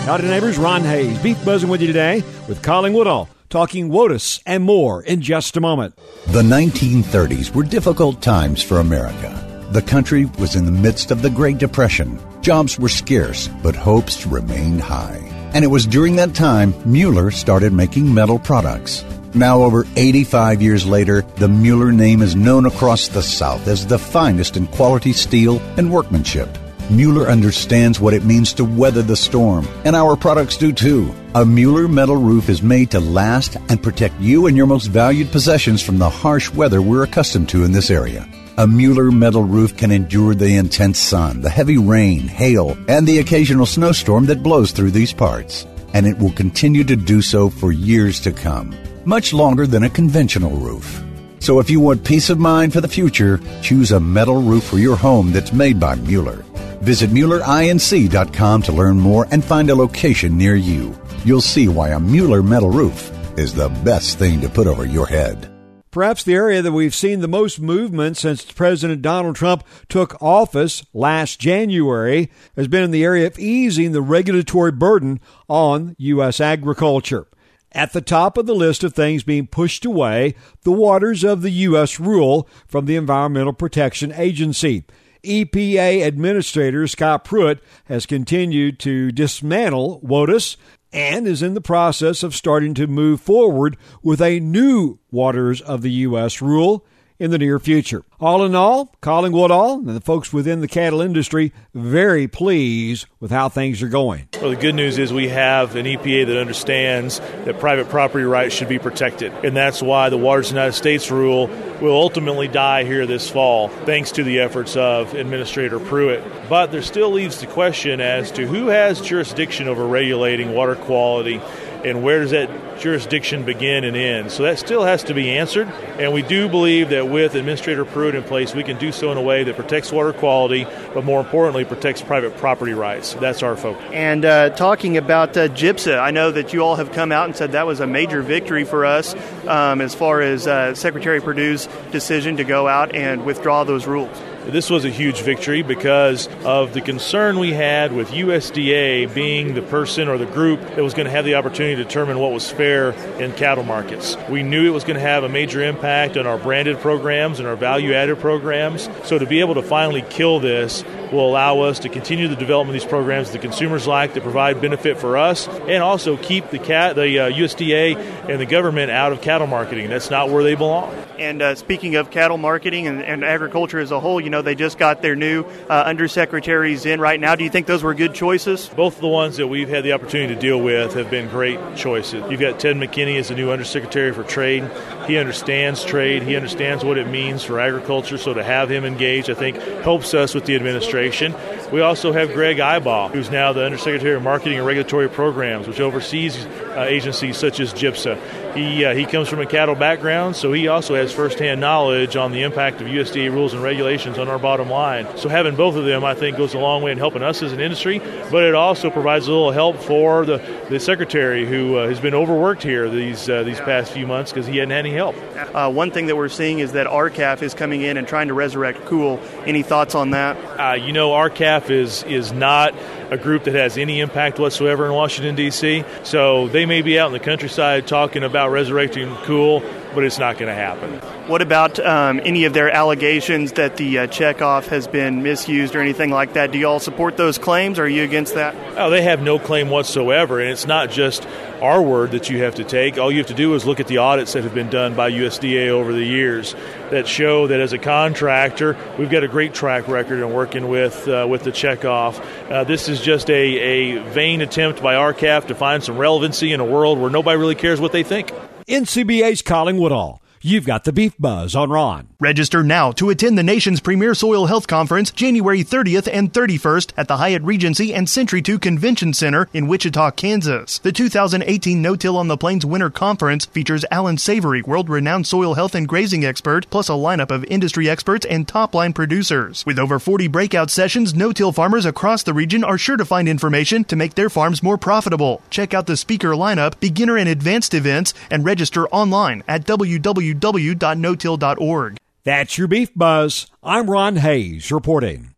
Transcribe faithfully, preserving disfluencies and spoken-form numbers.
Howdy neighbors, Ron Hayes, Beef Buzzing with you today with Colin Woodall, talking WOTUS and more in just a moment. The nineteen thirties were difficult times for America. The country was in the midst of the Great Depression. Jobs were scarce, but hopes remained high. And it was during that time Mueller started making metal products. Now, over eighty-five years later, the Mueller name is known across the South as the finest in quality steel and workmanship. Mueller understands what it means to weather the storm, and our products do too. A Mueller metal roof is made to last and protect you and your most valued possessions from the harsh weather we're accustomed to in this area. A Mueller metal roof can endure the intense sun, the heavy rain, hail, and the occasional snowstorm that blows through these parts. And it will continue to do so for years to come, much longer than a conventional roof. So if you want peace of mind for the future, choose a metal roof for your home that's made by Mueller. Visit Mueller Inc dot com to learn more and find a location near you. You'll see why a Mueller metal roof is the best thing to put over your head. Perhaps the area that we've seen the most movement since President Donald Trump took office last January has been in the area of easing the regulatory burden on U S agriculture. At the top of the list of things being pushed away, the waters of the U S rule from the Environmental Protection Agency. E P A Administrator Scott Pruitt has continued to dismantle WOTUS and is in the process of starting to move forward with a new waters of the U S rule in the near future. All in all, Colin Woodall and the folks within the cattle industry very pleased with how things are going. Well, the good news is we have an E P A that understands that private property rights should be protected, and that's why the Waters of the United States rule will ultimately die here this fall, thanks to the efforts of Administrator Pruitt. But there still leaves the question as to who has jurisdiction over regulating water quality, and where does that jurisdiction begin and end? So that still has to be answered, and we do believe that with Administrator Pruitt in place, we can do so in a way that protects water quality, but more importantly, protects private property rights. That's our focus. And uh, talking about uh, GIPSA, I know that you all have come out and said that was a major victory for us um, as far as uh, Secretary Perdue's decision to go out and withdraw those rules. This was a huge victory because of the concern we had with U S D A being the person or the group that was going to have the opportunity to determine what was fair in cattle markets. We knew it was going to have a major impact on our branded programs and our value-added programs. So to be able to finally kill this will allow us to continue the development of these programs the consumers like, that provide benefit for us, and also keep the cat, the uh, U S D A and the government out of cattle marketing. That's not where they belong. And uh, speaking of cattle marketing and, and agriculture as a whole, you know, they just got their new uh, undersecretaries in right now. Do you think those were good choices? Both of the ones that we've had the opportunity to deal with have been great choices. You've got Ted McKinney as the new Undersecretary for Trade. He understands trade. He understands what it means for agriculture. So to have him engaged, I think, helps us with the administration. We also have Greg Ibaugh, who's now the Undersecretary of Marketing and Regulatory Programs, which oversees uh, agencies such as GIPSA. He uh, he comes from a cattle background, so he also has firsthand knowledge on the impact of U S D A rules and regulations on our bottom line. So having both of them, I think, goes a long way in helping us as an industry, but it also provides a little help for the, the Secretary, who uh, has been overworked here these uh, these past few months because he hadn't had any help. Uh, one thing that we're seeing is that R C A F is coming in and trying to resurrect Cool. Any thoughts on that? Uh, you know, R C A F is, is not a group that has any impact whatsoever in Washington, D C, so they may be out in the countryside talking about resurrecting Cool, but it's not going to happen. What about um, any of their allegations that the uh, checkoff has been misused or anything like that? Do you all support those claims, or are you against that? Oh, they have no claim whatsoever, and it's not just our word that you have to take. All you have to do is look at the audits that have been done by U S D A over the years that show that as a contractor, we've got a great track record in working with uh, with the checkoff. Uh, this is just a, a vain attempt by R C A F to find some relevancy in a world where nobody really cares what they think. N C B A's Colin Woodall. You've got the Beef Buzz on Ron. Register now to attend the nation's premier soil health conference January thirtieth and thirty-first at the Hyatt Regency and Century two Convention Center in Wichita, Kansas. The two thousand eighteen No-Till on the Plains Winter Conference features Alan Savory, world-renowned soil health and grazing expert, plus a lineup of industry experts and top-line producers. With over forty breakout sessions, no-till farmers across the region are sure to find information to make their farms more profitable. Check out the speaker lineup, beginner and advanced events, and register online at w w w dot no till dot org. That's your Beef Buzz. I'm Ron Hayes reporting.